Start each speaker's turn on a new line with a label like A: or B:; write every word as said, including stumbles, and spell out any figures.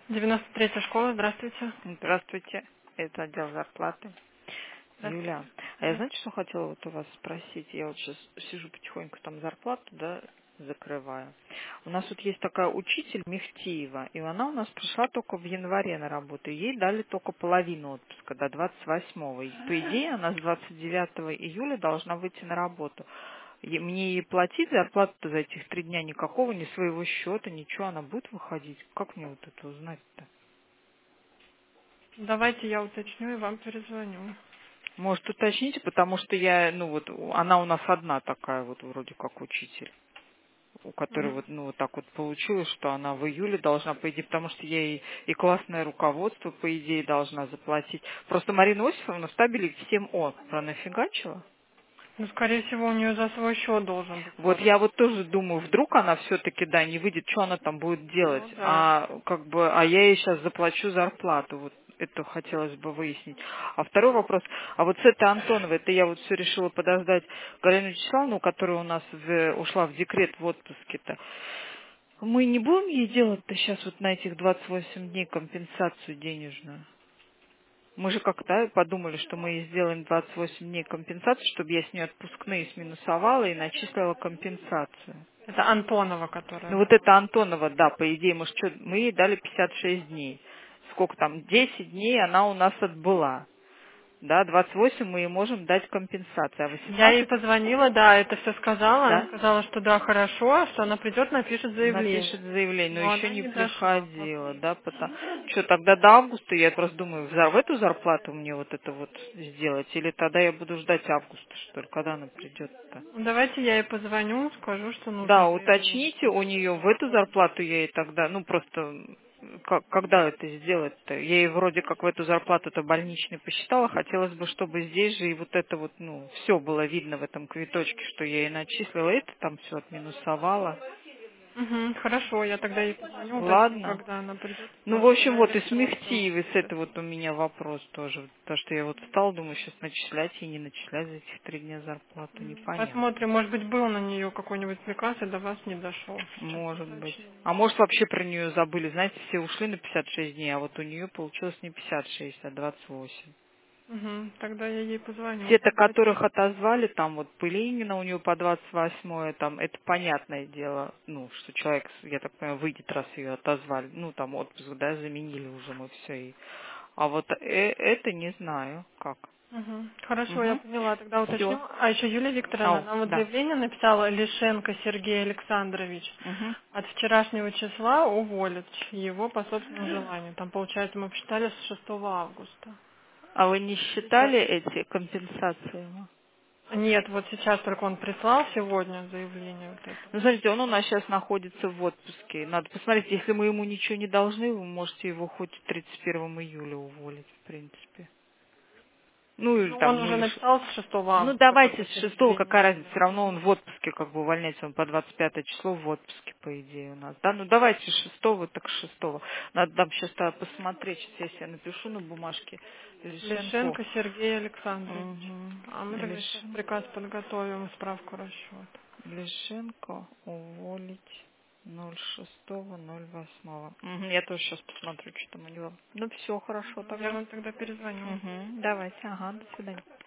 A: девяносто третья школа, здравствуйте.
B: Здравствуйте, это отдел зарплаты.
A: Здравствуйте.
B: Юля, а я знаете, что хотела вот у вас спросить? Я вот сейчас сижу потихоньку там зарплату, да, закрываю. У нас вот есть такая учитель Мехтиева, и она у нас пришла только в январе на работу. и Ей дали только половину отпуска, до двадцать восьмого. И, по идее, она с двадцать девятого июля должна выйти на работу. И мне ей платить зарплату за этих три дня никакого, ни своего счета, ничего, она будет выходить. Как мне вот это узнать-то?
A: Давайте я уточню и вам перезвоню.
B: Может, уточните, потому что я, ну вот, у- она у нас одна такая вот вроде как учитель, у которой
A: Мгм.
B: вот, ну вот так вот получилось, что она в июле должна, по идее, потому что ей и классное руководство, по идее, должна заплатить. Просто Марина Осиповна стабилит всем О пронафигачила.
A: Ну, скорее всего, у нее за свой счет должен быть
B: Вот
A: платить.
B: я вот тоже думаю, вдруг она все-таки, да, не выйдет, что она там будет делать,
A: Ну да.
B: а как бы, а я ей сейчас заплачу зарплату, вот это хотелось бы выяснить. А второй вопрос, а вот с этой Антоновой, это я вот все решила подождать Галину Вячеславовну, которая у нас в- ушла в декрет в отпуске-то. Мы не будем ей делать-то сейчас вот на этих двадцать восемь дней компенсацию денежную? Мы же как-то подумали, что мы ей сделаем двадцать восемь дней компенсацию, чтобы я с нее отпускные сминусовала и начислила компенсацию.
A: Это Антонова, которая,
B: Ну вот
A: да?
B: это Антонова, да, по идее, мы, ж чё- мы ей дали пятьдесят шесть дней. Сколько там, десять дней она у нас отбыла. Да, двадцать восемь мы ей можем дать компенсацию, а
A: Я ей
B: восемнадцать,
A: позвонила, да, это все сказала. Она
B: да,
A: сказала, что да, хорошо, что она придет, напишет
B: напишет
A: заявление.
B: заявление, но
A: Но
B: еще
A: она
B: не
A: не дошла
B: приходила,
A: пока.
B: да, потому что тогда до августа, я просто думаю, в зар- в эту зарплату мне вот это вот сделать, или тогда я буду ждать августа, что ли, когда она придет-то?
A: Ну, давайте я ей позвоню, скажу, что нужно
B: Да,
A: заявление
B: уточните у
A: написать.
B: нее в эту зарплату я ей тогда, ну просто м, как- когда это сделать-то? Я ей вроде как в эту зарплату-то больничный посчитала, хотелось бы, чтобы здесь же и вот это вот, ну, все было видно в этом квиточке, что я ей начислила, это там все отминусовала.
A: Угу, хорошо, я тогда ей позвоню, уточню,
B: Ладно.
A: когда она придет,
B: Ну, в
A: потому что
B: общем,
A: я
B: вот и с
A: электронкой
B: Мехтиевой,
A: могу
B: с
A: дать.
B: это вот у меня вопрос тоже. Потому что я вот стал, думаю, сейчас начислять и не начислять за этих три дня зарплату,
A: Мгм.
B: непонятно.
A: Посмотрим, может быть, был на нее какой-нибудь приказ, и до вас не дошел. Сейчас
B: Может быть.
A: уточню.
B: А может вообще про нее забыли. Знаете, все ушли на пятьдесят шесть дней, а вот у нее получилось не пятьдесят шесть, а двадцать восемь.
A: Угу, тогда я ей позвоню.
B: Те-то,
A: Давайте.
B: которых отозвали, там вот Пылинина у нее по двадцать восьмое, там, это понятное дело, ну, что человек, я так понимаю, выйдет, раз ее отозвали. Ну, там отпуск, да, заменили уже мы все. И... А вот э- это не знаю, как.
A: Угу. Хорошо, я
B: Угу.
A: поняла, тогда уточню.
B: Все.
A: А еще Юлия Викторовна
B: Ау,
A: нам вот
B: да.
A: заявление написала: Лишенко Сергей Александрович
B: Угу.
A: от вчерашнего числа уволят его по собственному желанию. Там, получается, мы посчитали с шестого августа.
B: А вы не
A: Сейчас.
B: считали эти компенсации ему?
A: Нет, вот сейчас только он прислал сегодня заявление вот это.
B: Ну, смотрите, он у нас сейчас находится в отпуске. Надо посмотреть, если мы ему ничего не должны, вы можете его хоть тридцать первого июля уволить, в принципе. Ну, или
A: Ну, он
B: там, ну,
A: уже
B: или... ш-
A: написал с шестого
B: Ну,
A: августа, как
B: давайте
A: бы
B: с
A: через
B: шестого,
A: две
B: какая разница,
A: недели.
B: все равно он в отпуске, как бы увольняется, он по двадцать пятое число в отпуске, по идее, у нас, да? Ну, давайте с шестого, так с шестого. Надо там сейчас посмотреть, сейчас я себе напишу на бумажке Лишенко.
A: Лишенко Сергей Александрович. А
B: Угу.
A: мы тогда сейчас приказ подготовим и справку расчета.
B: Лишенко уволить ноль шестого ноль восьмого. Мгм, я тоже сейчас посмотрю, что там у него. Ну все, хорошо
A: Я
B: тогда.
A: вам тогда перезвоню.
B: Угу, давайте, ага, до свидания.